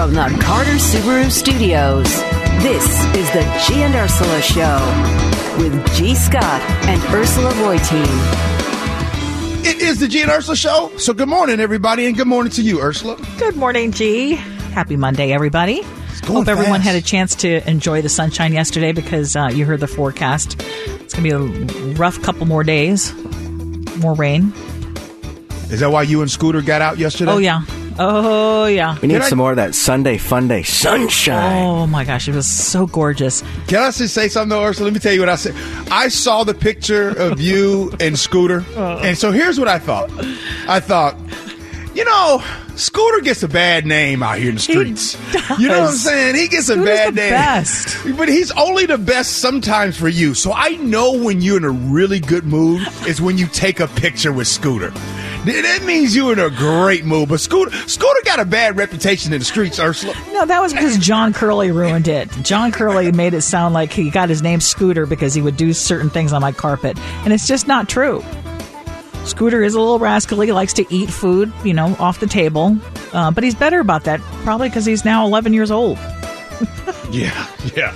From the Carter Subaru Studios, this is the G and Ursula Show with G. Scott and Ursula Reutin. It is the G and Ursula Show. So good morning, everybody, and good morning to you, Ursula. Good morning, G. Happy Monday, everybody. Hope everyone had a chance to enjoy the sunshine yesterday because you heard the forecast. It's going to be a rough couple more days. More rain. Is that why you and Scooter got out yesterday? Oh, yeah. We need some more of that Sunday fun day sunshine. Oh, my gosh. It was so gorgeous. Can I just say something, though, Ursula? Let me tell you what I said. I saw the picture of you and Scooter, and so here's what I thought. I thought, you know, Scooter gets a bad name out here in the streets. You know what I'm saying? He gets Scooter's a bad the name. Best. But he's only the best sometimes for you. So I know when you're in a really good mood is when you take a picture with Scooter. That means you're in a great mood. But Scooter got a bad reputation in the streets, Ursula. No, that was because John Curley ruined it. John Curley made it sound like he got his name Scooter because he would do certain things on my carpet. And it's just not true. Scooter is a little rascally. He likes to eat food, off the table. But he's better about that, probably because he's now 11 years old. Yeah.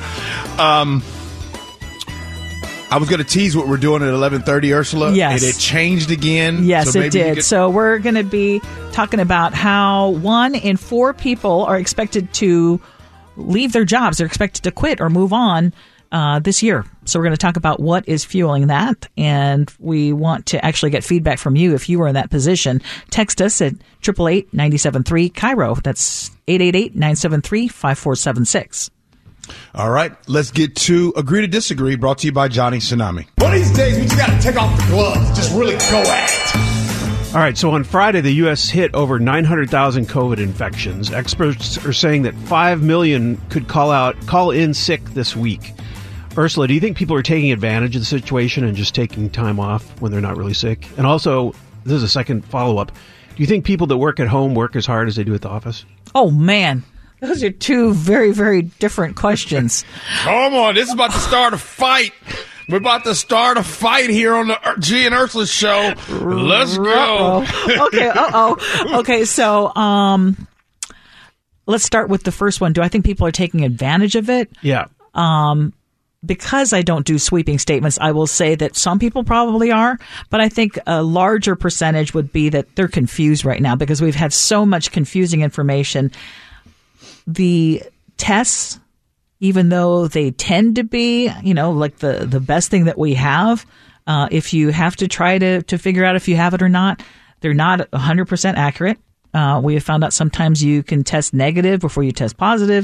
I was going to tease what we're doing at 11:30, Ursula. Yes. And it changed again. Yes, it did. So we're going to be talking about how 1 in 4 people are expected to leave their jobs. They're expected to quit or move on this year. So we're going to talk about what is fueling that. And we want to actually get feedback from you if you were in that position. Text us at 888-973 Cairo. That's 888-973-5476. All right, let's get to Agree to Disagree, brought to you by Johnny Tsunami. One of these days, we just got to take off the gloves, just really go at it. All right, so on Friday, the U.S. hit over 900,000 COVID infections. Experts are saying that 5 million could call in sick this week. Ursula, do you think people are taking advantage of the situation and just taking time off when they're not really sick? And also, this is a second follow-up. Do you think people that work at home work as hard as they do at the office? Oh, man. Those are two very, very different questions. Come on, this is about to start a fight. We're about to start a fight here on the G and Ursula Show. Let's go. Okay, so let's start with the first one. Do I think people are taking advantage of it? Yeah. Because I don't do sweeping statements, I will say that some people probably are, but I think a larger percentage would be that they're confused right now because we've had so much confusing information. The tests, even though they tend to be, like the best thing that we have, if you have to try to figure out if you have it or not, they're not 100% accurate. We have found out sometimes you can test negative before you test positive,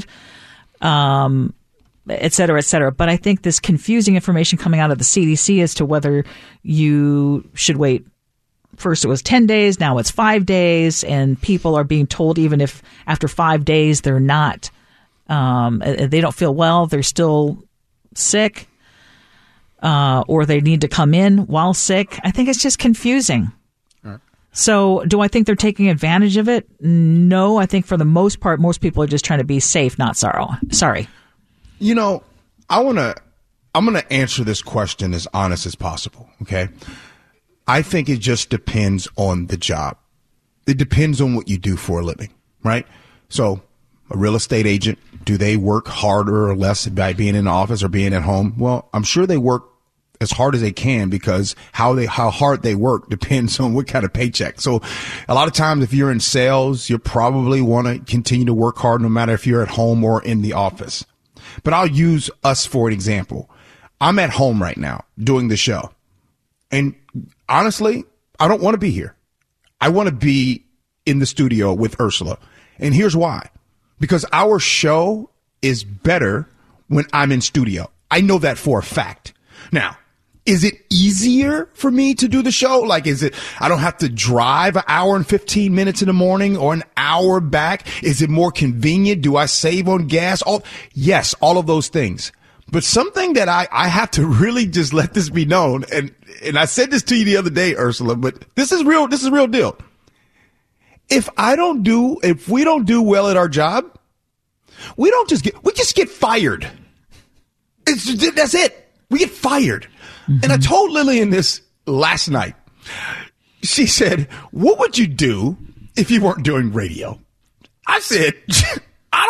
et cetera, et cetera. But I think this confusing information coming out of the CDC as to whether you should wait. First it was 10 days, now it's 5 days, and people are being told even if after 5 days they're not, they don't feel well, they're still sick, or they need to come in while sick. I think it's just confusing. Right. So do I think they're taking advantage of it? No, I think for the most part, most people are just trying to be safe, not sorry. I'm going to answer this question as honest as possible, okay? I think it just depends on the job. It depends on what you do for a living, right? So a real estate agent, do they work harder or less by being in the office or being at home? Well, I'm sure they work as hard as they can because how hard they work depends on what kind of paycheck. So a lot of times if you're in sales, you probably want to continue to work hard no matter if you're at home or in the office. But I'll use us for an example. I'm at home right now doing the show. And honestly, I don't want to be here. I want to be in the studio with Ursula. And here's why. Because our show is better when I'm in studio. I know that for a fact. Now, is it easier for me to do the show? Like, I don't have to drive an hour and 15 minutes in the morning or an hour back? Is it more convenient? Do I save on gas? Yes, all of those things. But something that I have to really just let this be known, and I said this to you the other day, Ursula, but this is real deal. If we don't do well at our job, we just get fired. That's it. We get fired. Mm-hmm. And I told Lillian this last night. She said, what would you do if you weren't doing radio? I said, I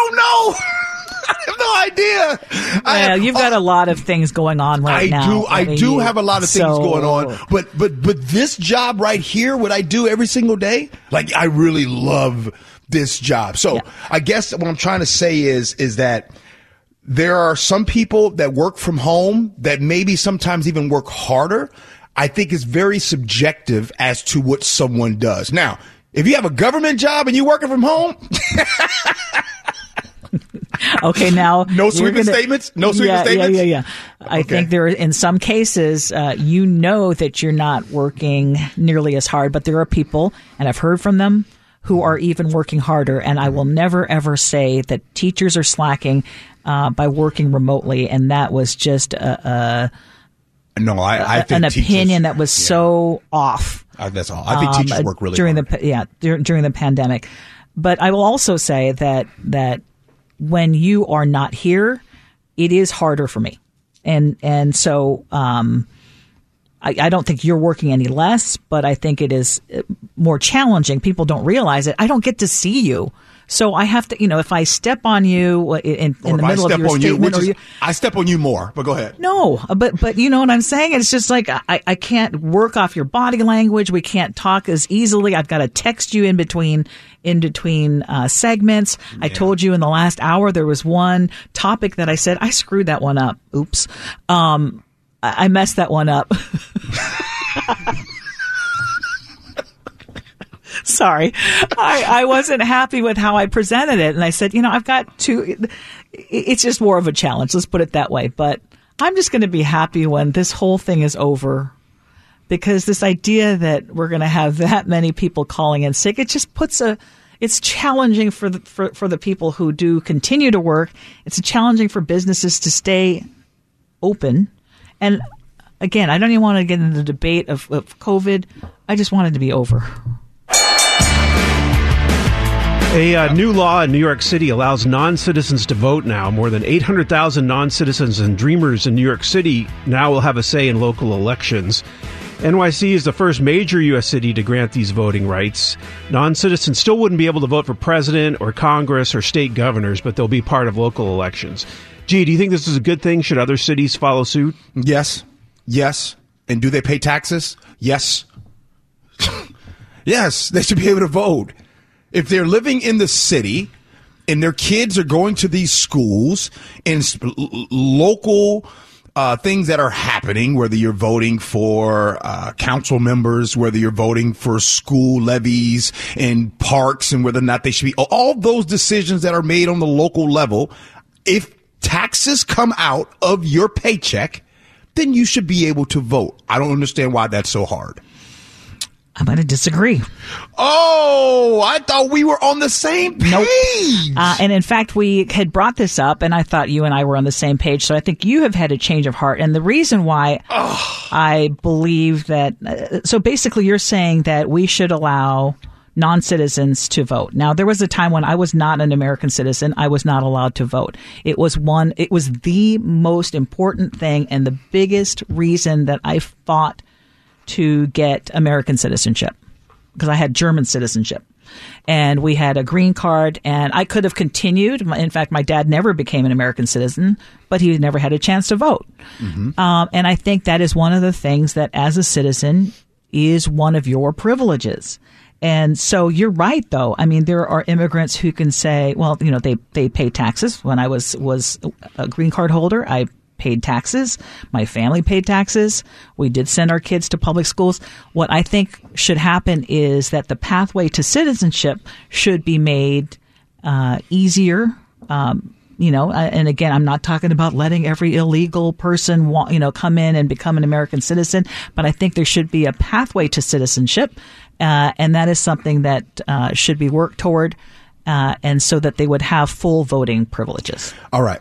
don't know. I have no idea. Yeah, you've got a lot of things going on right now. I do have a lot of things going on, but this job right here, what I do every single day, like I really love this job. So I guess what I'm trying to say is that there are some people that work from home that maybe sometimes even work harder. I think it's very subjective as to what someone does. Now, if you have a government job and you're working from home, okay, now no sweeping statements. No sweeping statements. Yeah. I think there, in some cases, you know that you're not working nearly as hard, but there are people, and I've heard from them, who are even working harder. And I will never ever say that teachers are slacking by working remotely. And that was just I think teachers, an opinion that was so off. That's all. I think teachers work really during hard. during the pandemic. But I will also say that when you are not here, it is harder for me. And so I don't think you're working any less, but I think it is more challenging. People don't realize it. I don't get to see you. So I have to, if I step on you in the middle of your statement, I step on you more. But go ahead. No, but you know what I'm saying? It's just like I can't work off your body language. We can't talk as easily. I've got to text you in between segments. Yeah. I told you in the last hour there was one topic that I said I screwed that one up. Oops, I messed that one up. Sorry. I wasn't happy with how I presented it. And I said, I've got it's just more of a challenge. Let's put it that way. But I'm just going to be happy when this whole thing is over, because this idea that we're going to have that many people calling in sick, it just it's challenging for the people who do continue to work. It's challenging for businesses to stay open. And again, I don't even want to get into the debate of COVID. I just want it to be over. A new law in New York City allows non-citizens to vote now. More than 800,000 non-citizens and dreamers in New York City now will have a say in local elections. NYC is the first major U.S. city to grant these voting rights. Non-citizens still wouldn't be able to vote for president or Congress or state governors, but they'll be part of local elections. Gee, do you think this is a good thing? Should other cities follow suit? Yes. And do they pay taxes? Yes. Yes, they should be able to vote. If they're living in the city and their kids are going to these schools and local things that are happening, whether you're voting for council members, whether you're voting for school levies and parks, and whether or not they should be, all those decisions that are made on the local level, if taxes come out of your paycheck, then you should be able to vote. I don't understand why that's so hard. I'm going to disagree. Oh, I thought we were on the same page. Nope. And in fact, we had brought this up, and I thought you and I were on the same page. So I think you have had a change of heart. And the reason why I believe that, so basically you're saying that we should allow non-citizens to vote. Now, there was a time when I was not an American citizen. I was not allowed to vote. It was the most important thing and the biggest reason that I fought to get American citizenship, because I had German citizenship and we had a green card, and I could have continued. In fact, my dad never became an American citizen, but he never had a chance to vote. Mm-hmm. And I think that is one of the things that as a citizen is one of your privileges. And so you're right, though. I mean, there are immigrants who can say, well, they pay taxes. When I was a green card holder, I paid taxes. My family paid taxes. We did send our kids to public schools. What I think should happen is that the pathway to citizenship should be made easier. And again, I'm not talking about letting every illegal person, come in and become an American citizen, but I think there should be a pathway to citizenship, and that is something that should be worked toward, and so that they would have full voting privileges. All right.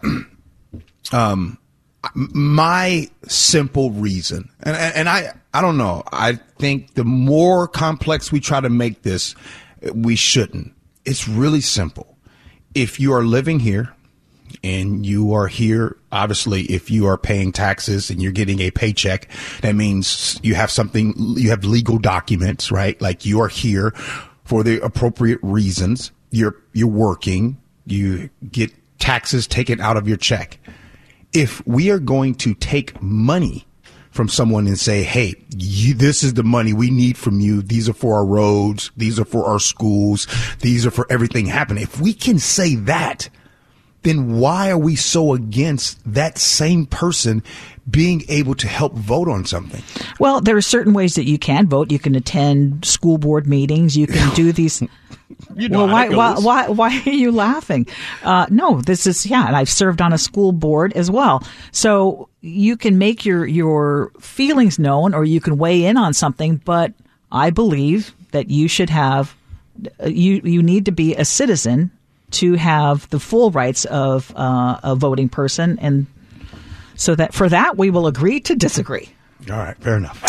My simple reason, and I don't know, I think the more complex we try to make this, we shouldn't. It's really simple. If you are living here and you are here, obviously, if you are paying taxes and you're getting a paycheck, that means you have legal documents, right? Like you are here for the appropriate reasons. You're working. You get taxes taken out of your check. If we are going to take money from someone and say, hey, this is the money we need from you. These are for our roads. These are for our schools. These are for everything happening. If we can say that, then why are we so against that same person being able to help vote on something? Well, there are certain ways that you can vote. You can attend school board meetings. You can do these. You know why are you laughing? No, this is, and I've served on a school board as well. So you can make your feelings known, or you can weigh in on something, but I believe that you should have, you need to be a citizen to have the full rights of a voting person. And so that for that, we will agree to disagree. All right. Fair enough.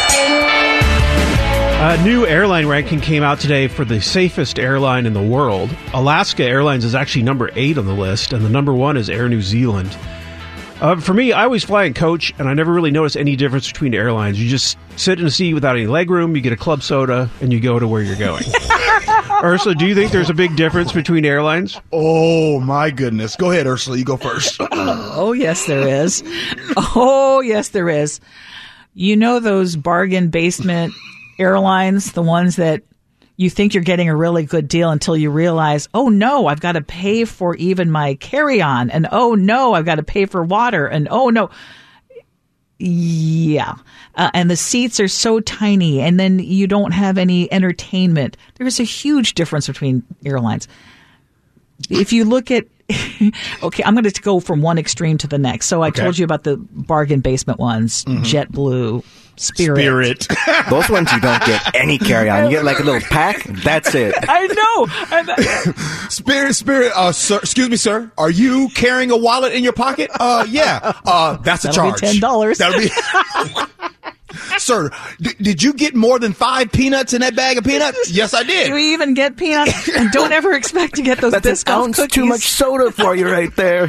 A new airline ranking came out today for the safest airline in the world. Alaska Airlines is actually number 8 on the list, and the number 1 is Air New Zealand. For me, I always fly in coach, and I never really notice any difference between airlines. You just sit in a seat without any legroom, you get a club soda, and you go to where you're going. Ursula, do you think there's a big difference between airlines? Oh, my goodness. Go ahead, Ursula. You go first. Oh, yes, there is. Oh, yes, there is. You know those bargain basement airlines, the ones that you think you're getting a really good deal until you realize, oh no, I've got to pay for even my carry-on, and oh no, I've got to pay for water, and oh no. Yeah. And the seats are so tiny, and then you don't have any entertainment. There's a huge difference between airlines. If you look at, okay, I'm going to go from one extreme to the next. So I told you about the bargain basement ones, JetBlue, Spirit. Those ones you don't get any carry-on. You get like a little pack. That's it. I know. Spirit. Sir, excuse me, sir. Are you carrying a wallet in your pocket? Yeah. That's a charge. That'll be $10. That'll be. Sir, did you get more than 5 peanuts in that bag of peanuts? Yes, I did. Do we even get peanuts? And don't ever expect to get those That's discount cookies. Too much soda for you right there.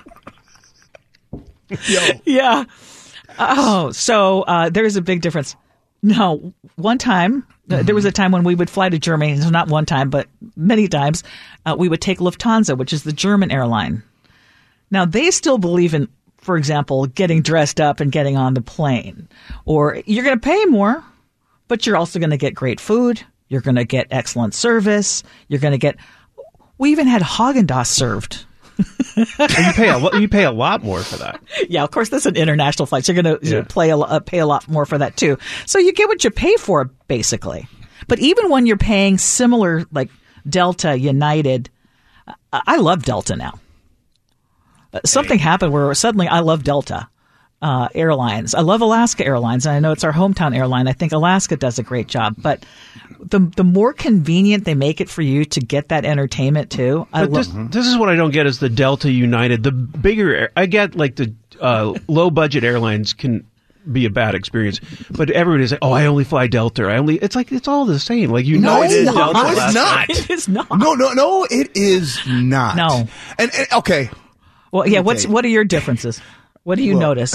Yo. Yeah. Oh, so there's a big difference. No, one time, there was a time when we would fly to Germany. So not one time, but many times, we would take Lufthansa, which is the German airline. Now, they still believe in, for example, getting dressed up and getting on the plane. Or you're going to pay more, but you're also going to get great food. You're going to get excellent service. You're going to get... We even had Haagen-Dazs served. You pay a lot more for that. Yeah, of course, that's an international flight. So you're going to pay a lot more for that, too. So you get what you pay for, basically. But even when you're paying similar, like Delta, United, I love Delta now. Something happened where suddenly I love Delta Airlines. I love Alaska Airlines, and I know it's our hometown airline. I think Alaska does a great job. But the more convenient they make it for you to get that entertainment, too. This is what I don't get is the Delta, United. The bigger... I get like the low-budget airlines can be a bad experience. But everybody's like, oh, I only fly Delta. It's like, it's all the same. Like, United, Delta, no, it's not. It is not. No, it is not. No. And okay. Well, yeah, what are your differences? What do you notice?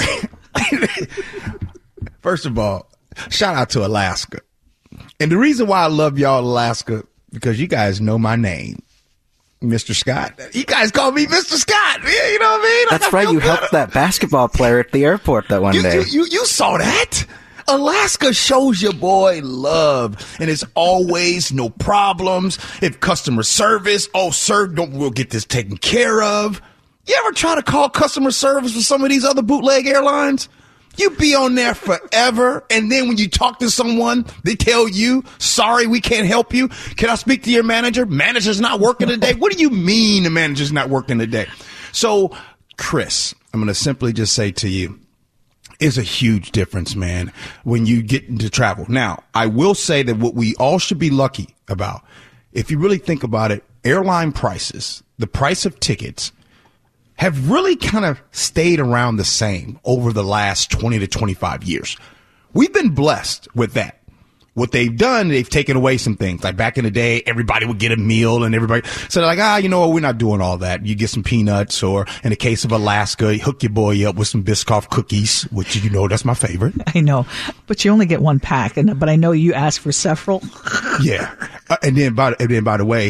First of all, shout out to Alaska. And the reason why I love y'all, Alaska, because you guys know my name, Mr. Scott. You guys call me Mr. Scott. You know what I mean? That's right. You helped that basketball player at the airport that one day. You saw that? Alaska shows your boy love, and it's always no problems. If customer service, oh, sir, we'll get this taken care of. You ever try to call customer service for some of these other bootleg airlines? You be on there forever, and then when you talk to someone, they tell you, sorry, we can't help you. Can I speak to your manager? Manager's not working today. What do you mean the manager's not working today? So, Chris, I'm going to simply just say to you, it's a huge difference, man, when you get into travel. Now, I will say that what we all should be lucky about, if you really think about it, airline prices, the price of tickets, have really kind of stayed around the same over the last 20 to 25 years. We've been blessed with that. What they've done, they've taken away some things. Like back in the day, everybody would get a meal and everybody. So they're like, you know what? We're not doing all that. You get some peanuts, or in the case of Alaska, you hook your boy up with some Biscoff cookies, which, you know, that's my favorite. I know, but you only get one pack. But I know you asked for several. Yeah. And then by the way,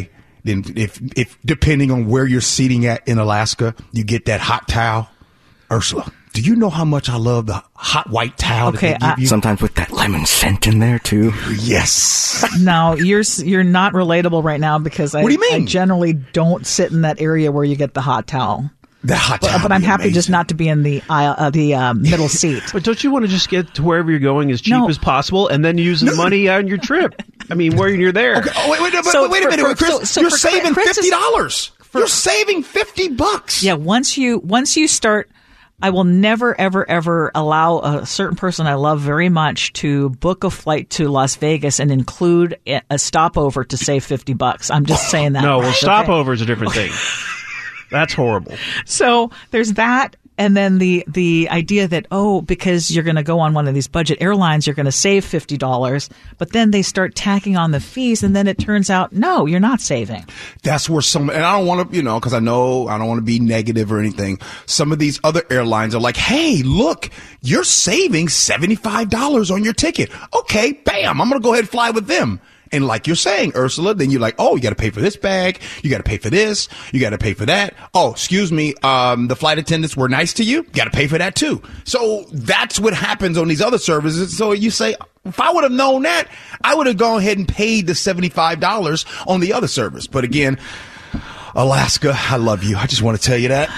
then if depending on where you're seating at in Alaska, you get that hot towel. Ursula, do you know how much I love the hot white towel that they give you? Sometimes with that lemon scent in there too. Yes. No, you're not relatable right now because What do you mean? I generally don't sit in that area where you get the hot towel. The hot towel. But I'm be happy amazing. just not to be in the middle seat. But don't you want to just get to wherever you're going as cheap No. as possible and then use the money on your trip? I mean, where you're there. Okay. Oh, wait a So minute, for- Chris. so you're for saving Chris is- $50. You're saving $50. Yeah, once you start, I will never, ever, ever allow a certain person I love very much to book a flight to Las Vegas and include a stopover to save $50. I'm just saying that. No, well, Okay? stopover is a different thing. That's horrible. So there's that. And then the idea that, because you're going to go on one of these budget airlines, you're going to save $50, but then they start tacking on the fees, and then it turns out, no, you're not saving. That's where and I don't want to, because I know I don't want to be negative or anything. Some of these other airlines are like, hey, look, you're saving $75 on your ticket. Okay, bam, I'm going to go ahead and fly with them. And like you're saying, Ursula, then you're like, oh, you got to pay for this bag. You got to pay for this. You got to pay for that. Oh, excuse me. The flight attendants were nice to you. You got to pay for that too. So that's what happens on these other services. So you say, if I would have known that, I would have gone ahead and paid the $75 on the other service. But again, Alaska, I love you. I just want to tell you that.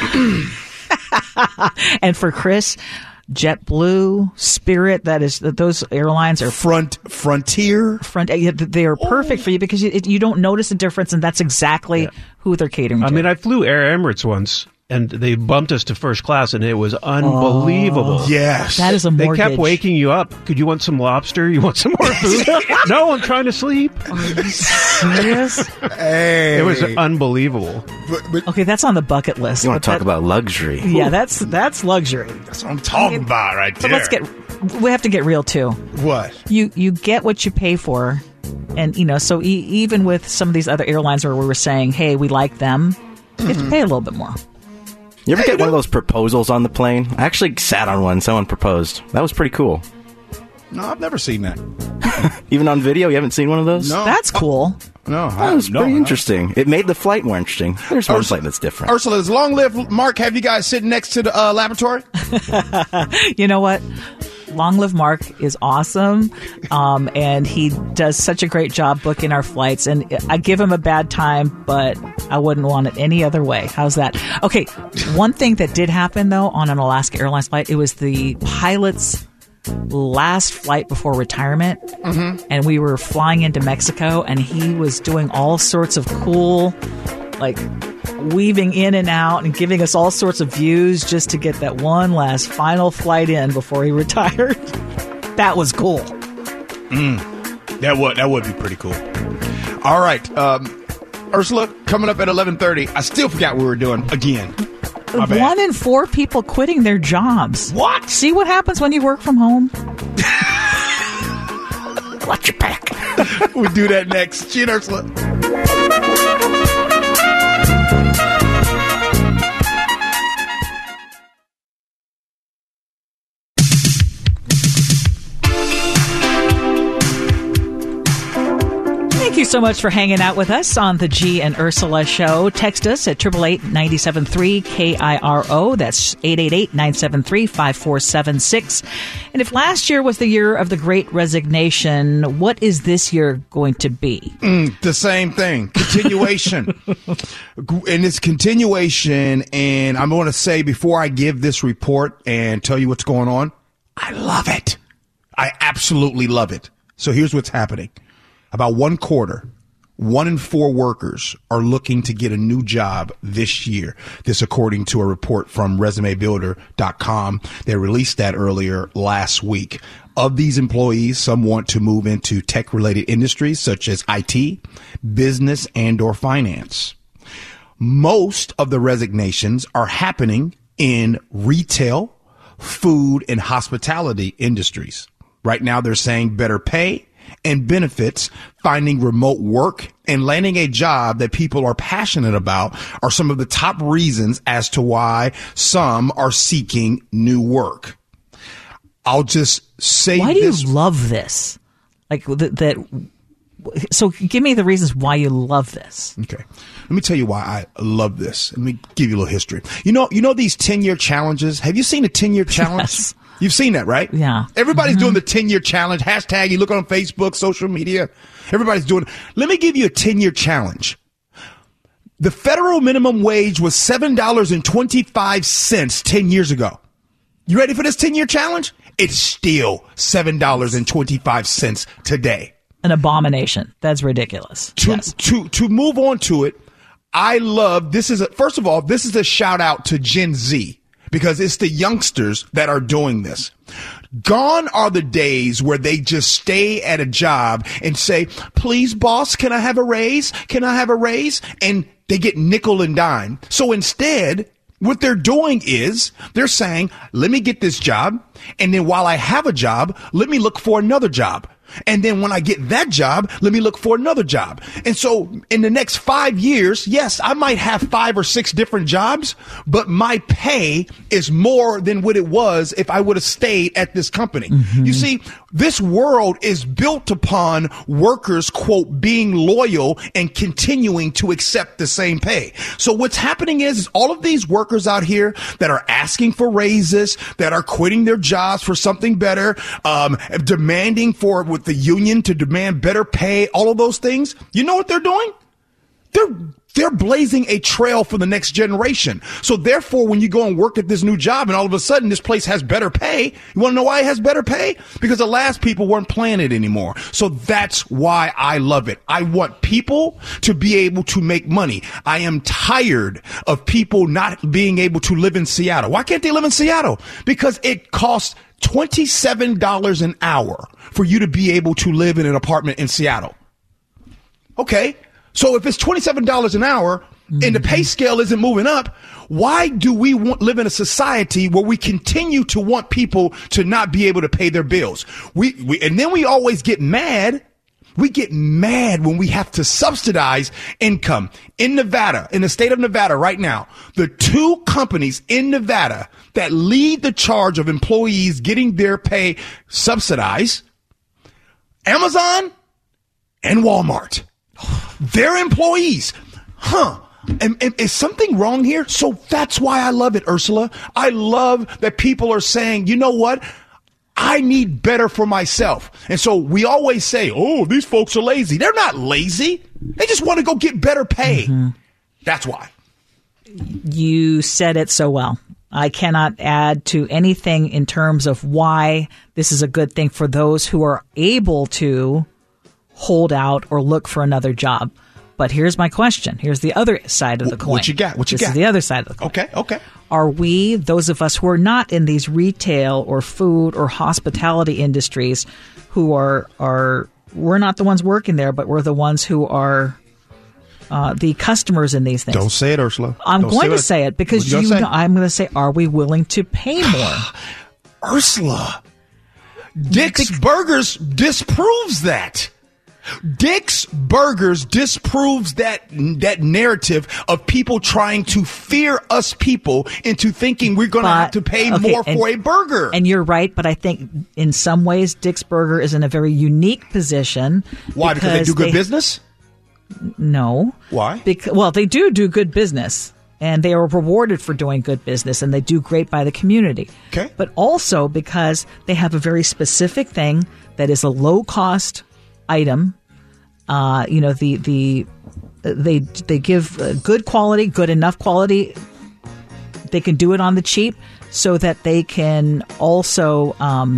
And for Chris, JetBlue, Spirit, those airlines are Frontier. they are perfect for you because you don't notice a difference, and that's exactly who they're catering to. I mean, I flew Air Emirates once, and they bumped us to first class, and it was unbelievable. Yes. that is a They mortgage. kept waking you up. Could you want some lobster? You want some more food? No, I'm trying to sleep. Serious? Hey. It was unbelievable. But Okay, that's on the bucket list. You want but to talk that- about luxury? Yeah, that's luxury. that's what I'm talking about right But there. we have to get real too. What? You get what you pay for, and so even with some of these other airlines where we were saying, hey, we like them, you have to pay a little bit more. You ever get one of those proposals on the plane? I actually sat on one. Someone proposed. That was pretty cool. No, I've never seen that. Even on video, you haven't seen one of those? No. That's cool. No, That was pretty interesting. It made the flight more interesting. There's one flight that's different. Ursula, does Long Live Mark have you guys sitting next to the laboratory? You know what? Long Live Mark is awesome, and he does such a great job booking our flights. And I give him a bad time, but I wouldn't want it any other way. How's that? Okay, one thing that did happen, though, on an Alaska Airlines flight, it was the pilot's last flight before retirement, and we were flying into Mexico, and he was doing all sorts of cool, like, weaving in and out and giving us all sorts of views just to get that one last final flight in before he retired. That was cool. That would be pretty cool. All right, Ursula, coming up at 11:30. I still forgot what we were doing again. My bad. 1 in 4 people quitting their jobs. What? See what happens when you work from home? Watch your back. We'll do that next. Gee, Ursula. Thank you so much for hanging out with us on the G and Ursula Show. Text us at 888-973-KIRO. That's 888-973-5476. And if last year was the year of the Great Resignation, what is this year going to be? The same thing. Continuation. And it's continuation. And I'm going to say before I give this report and tell you what's going on, I love it. I absolutely love it. So here's what's happening. About 1/4, 1 in 4 workers are looking to get a new job this year. This according to a report from resumebuilder.com. They released that earlier last week. Of these employees, some want to move into tech-related industries such as IT, business, and/or finance. Most of the resignations are happening in retail, food, and hospitality industries. Right now, they're saying better pay and benefits, finding remote work, and landing a job that people are passionate about are some of the top reasons as to why some are seeking new work. I'll just say Why do this. you love this? Like that So give me the reasons why you love this. Okay. Let me tell you why I love this. Let me give you a little history. You know these 10-year challenges? Have you seen a 10-year challenge? Yes. You've seen that, right? Yeah. Everybody's doing the 10-year challenge. Hashtag, you look on Facebook, social media. Everybody's doing it. Let me give you a 10-year challenge. The federal minimum wage was $7.25 10 years ago. You ready for this 10-year challenge? It's still $7.25 today. An abomination. That's ridiculous. To move on to it, I love first of all, this is a shout out to Gen Z because it's the youngsters that are doing this. Gone are the days where they just stay at a job and say, please, boss, can I have a raise? Can I have a raise? And they get nickel and dime. So instead, what they're doing is they're saying, let me get this job. And then while I have a job, let me look for another job. And then when I get that job, let me look for another job. And so in the next 5 years, yes, I might have 5 or 6 different jobs, but my pay is more than what it was if I would have stayed at this company. Mm-hmm. You see, this world is built upon workers, quote, being loyal and continuing to accept the same pay. So what's happening is all of these workers out here that are asking for raises, that are quitting their jobs for something better, demanding with the union to demand better pay, all of those things. You know what they're doing? They're blazing a trail for the next generation. So therefore, when you go and work at this new job and all of a sudden this place has better pay, you want to know why it has better pay? Because the last people weren't playing it anymore. So that's why I love it. I want people to be able to make money. I am tired of people not being able to live in Seattle. Why can't they live in Seattle? Because it costs $27 an hour for you to be able to live in an apartment in Seattle. Okay. So if it's $27 an hour and the pay scale isn't moving up, why do we live in a society where we continue to want people to not be able to pay their bills? And then we always get mad. We get mad when we have to subsidize income. In Nevada, in the state of Nevada right now, the 2 companies in Nevada that lead the charge of employees getting their pay subsidized, Amazon and Walmart. Their employees. And is something wrong here? So that's why I love it, Ursula. I love that people are saying, you know what? I need better for myself. And so we always say, oh, these folks are lazy. They're not lazy. They just want to go get better pay. Mm-hmm. That's why. You said it so well. I cannot add to anything in terms of why this is a good thing for those who are able to hold out or look for another job. But here's my question. Here's the other side of the coin. What you got? This is the other side of the coin. Okay. Are we, those of us who are not in these retail or food or hospitality industries, who are we're not the ones working there, but we're the ones who are the customers in these things. Don't say it, Ursula. I'm going to say it because I'm going to say, are we willing to pay more? Ursula, Dick's Burgers disproves that. Dick's Burgers disproves that narrative of people trying to fear us people into thinking we're going to have to pay more for a burger. And you're right, but I think in some ways Dick's Burger is in a very unique position. Why? Because they do good business? No. Why? Well, they do good business, and they are rewarded for doing good business, and they do great by the community. Okay. But also because they have a very specific thing that is a low-cost item. They give good quality, good enough quality. They can do it on the cheap so that they can also,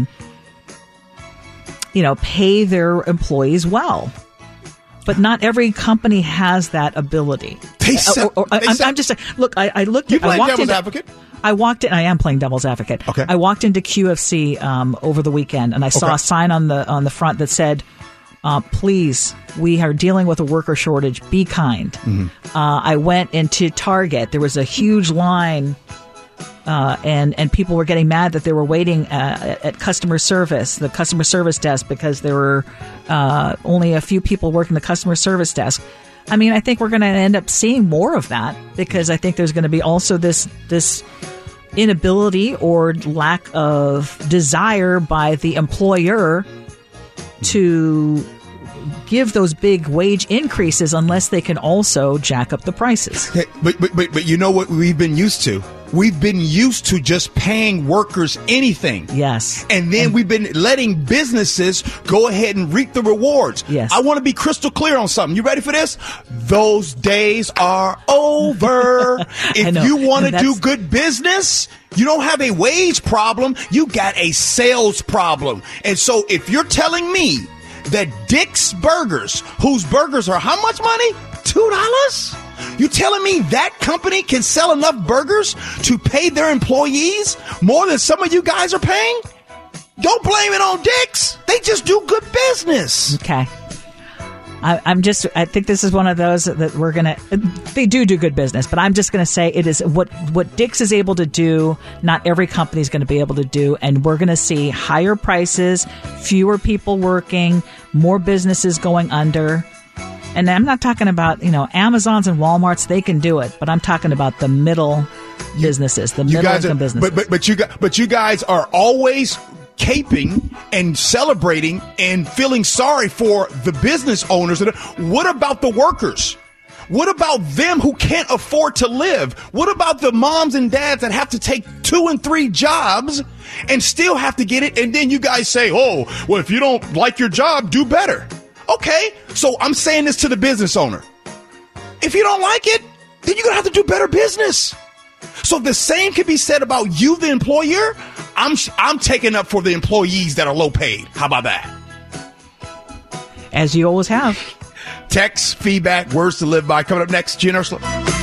pay their employees well. But not every company has that ability. I'm just look. I looked. You playing devil's advocate? I walked in. I am playing devil's advocate. Okay. I walked into QFC over the weekend, and I saw a sign on the front that said, please, we are dealing with a worker shortage. Be kind. Mm-hmm. I went into Target. There was a huge line, and people were getting mad that they were waiting at customer service, the customer service desk, because there were only a few people working the customer service desk. I mean, I think we're going to end up seeing more of that because I think there's going to be also this inability or lack of desire by the employer to give those big wage increases unless they can also jack up the prices. Hey, but you know what we've been used to? We've been used to just paying workers anything. Yes. And then we've been letting businesses go ahead and reap the rewards. Yes. I want to be crystal clear on something. You ready for this? Those days are over. If you want to do good business, you don't have a wage problem. You got a sales problem. And so if you're telling me that Dick's Burgers, whose burgers are how much money? $2? You telling me that company can sell enough burgers to pay their employees more than some of you guys are paying? Don't blame it on Dick's. They just do good business. Okay. I think this is one of those that they do good business, but I'm just going to say it is what Dick's is able to do, not every company is going to be able to do, and we're going to see higher prices, fewer people working, more businesses going under. And I'm not talking about, Amazons and Walmarts, they can do it, but I'm talking about the middle businesses, the middle income businesses. But you guys are always caping and celebrating and feeling sorry for the business owners. What about the workers? What about them who can't afford to live? What about the moms and dads that have to take 2 and 3 jobs and still have to get it? And then you guys say, oh, well, if you don't like your job, do better. Okay, so I'm saying this to the business owner. If you don't like it, then you're going to have to do better business. So the same can be said about you, the employer. I'm taking up for the employees that are low paid. How about that? As you always have. Text, feedback, words to live by. Coming up next, Gene Ursula.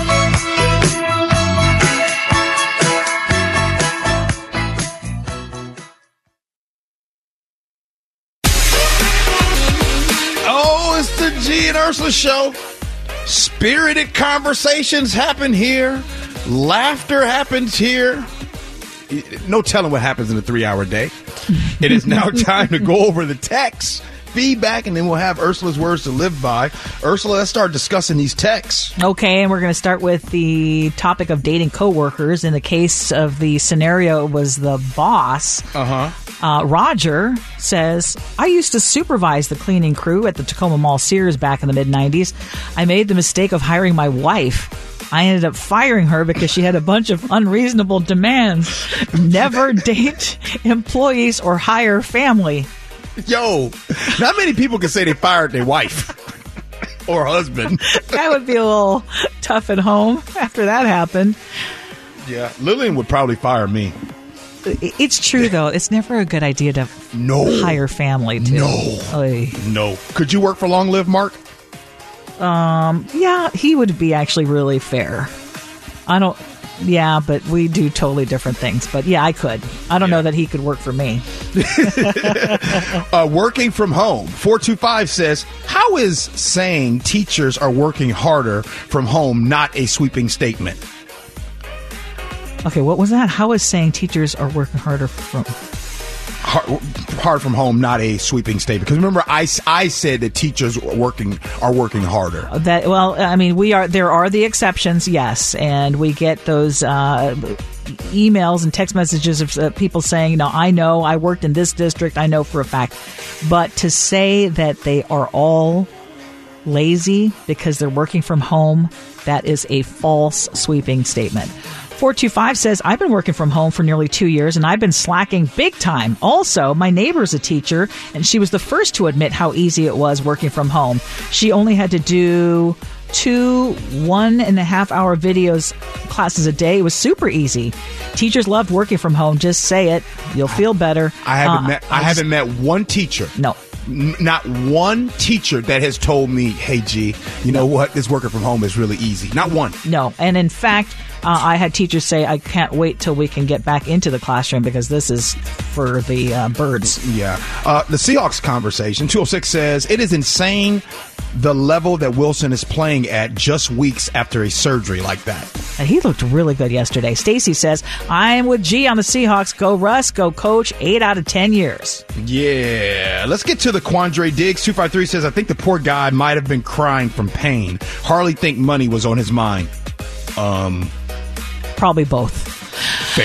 It's the G and Ursula Show. Spirited conversations happen here. Laughter happens here. No telling what happens in a 3-hour day. It is now time to go over the text, feedback, and then we'll have Ursula's words to live by. Ursula, let's start discussing these texts. Okay, and we're going to start with the topic of dating coworkers. In the case of the scenario, it was the boss. Roger says, I used to supervise the cleaning crew at the Tacoma Mall Sears back in the mid-90s. I made the mistake of hiring my wife. I ended up firing her because she had a bunch of unreasonable demands. Never date employees or hire family. Yo, not many people can say they fired their wife or husband. That would be a little tough at home after that happened. Yeah, Lillian would probably fire me. It's true, though. It's never a good idea to hire family, too. No. Could you work for Long Live Mark? Yeah, he would be actually really fair. Yeah, but we do totally different things. But yeah, I could. I don't know that he could work for me. Working from home. 425 says, how is saying teachers are working harder from home not a sweeping statement? Okay, what was that? How is saying teachers are working harder from hard from home not a sweeping statement? Because remember, I said that teachers are working harder. There are the exceptions, yes, and we get those emails and text messages of people saying, I know I worked in this district, I know for a fact, but to say that they are all lazy because they're working from home, that is a false sweeping statement. 425 says, I've been working from home for nearly 2 years, and I've been slacking big time. Also, my neighbor's a teacher, and she was the first to admit how easy it was working from home. She only had to do 2 1.5-hour videos classes a day. It was super easy. Teachers loved working from home. Just say it. You'll feel better. I haven't met one teacher. No. Not one teacher that has told me, hey, G, you know what? This working from home is really easy. Not one. No. And in fact, I had teachers say, I can't wait till we can get back into the classroom because this is for the birds. Yeah. The Seahawks conversation, 206 says, it is insane the level that Wilson is playing at just weeks after a surgery like that. And he looked really good yesterday. Stacy says, I'm with G on the Seahawks. Go Russ, go coach, 8 out of 10 years. Yeah. Let's get to the Quandre Diggs. 253 says, I think the poor guy might have been crying from pain. Hardly think money was on his mind. Probably both. Fair.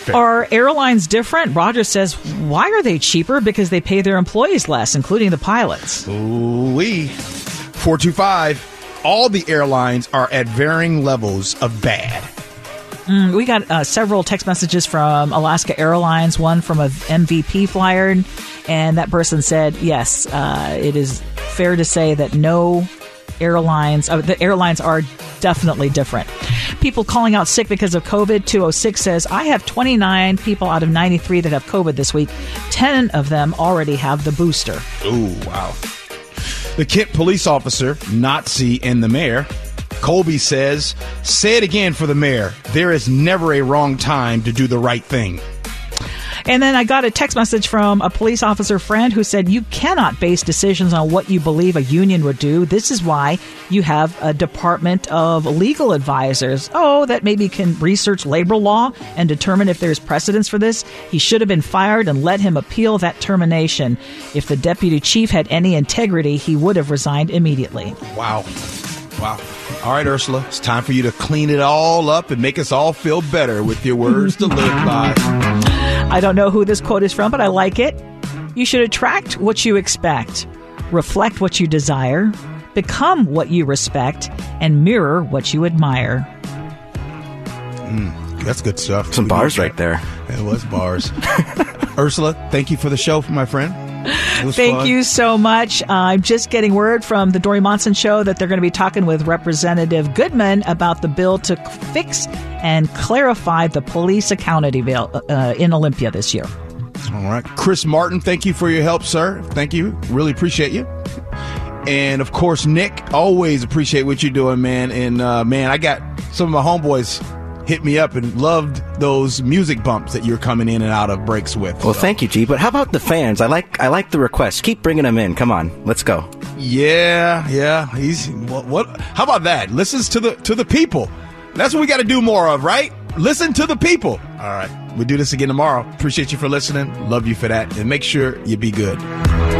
Are airlines different? Roger says, why are they cheaper? Because they pay their employees less, including the pilots. Ooh-wee. 425, all the airlines are at varying levels of bad. We got several text messages from Alaska Airlines, one from a MVP flyer, and that person said, yes, it is fair to say that the airlines are definitely different. People calling out sick because of COVID. 206 says, I have 29 people out of 93 that have COVID this week. 10 of them already have the booster. Ooh, wow. The Kent police officer, Nazi, and the mayor. Colby says, say it again for the mayor. There is never a wrong time to do the right thing. And then I got a text message from a police officer friend who said, you cannot base decisions on what you believe a union would do. This is why you have a department of legal advisors. That maybe can research labor law and determine if there's precedence for this. He should have been fired and let him appeal that termination. If the deputy chief had any integrity, he would have resigned immediately. Wow. All right, Ursula, it's time for you to clean it all up and make us all feel better with your words to live by. I don't know who this quote is from, but I like it. You should attract what you expect, reflect what you desire, become what you respect, and mirror what you admire. That's good stuff. Some bars right there. It was bars. Ursula, thank you for the show, my friend. Thank you so much. I'm just getting word from the Dory Monson Show that they're going to be talking with Representative Goodman about the bill to fix and clarify the police accountability bill in Olympia this year. All right. Chris Martin, thank you for your help, sir. Thank you. Really appreciate you. And, of course, Nick, always appreciate what you're doing, man. And, man, I got some of my homeboys hit me up and loved those music bumps that you're coming in and out of breaks with. Well, thank you, G. But how about the fans? I like the requests. Keep bringing them in. Come on, let's go. Yeah. He's what? How about that? Listens to the people. That's what we got to do more of, right? Listen to the people. All right, we'll do this again tomorrow. Appreciate you for listening. Love you for that, and make sure you be good.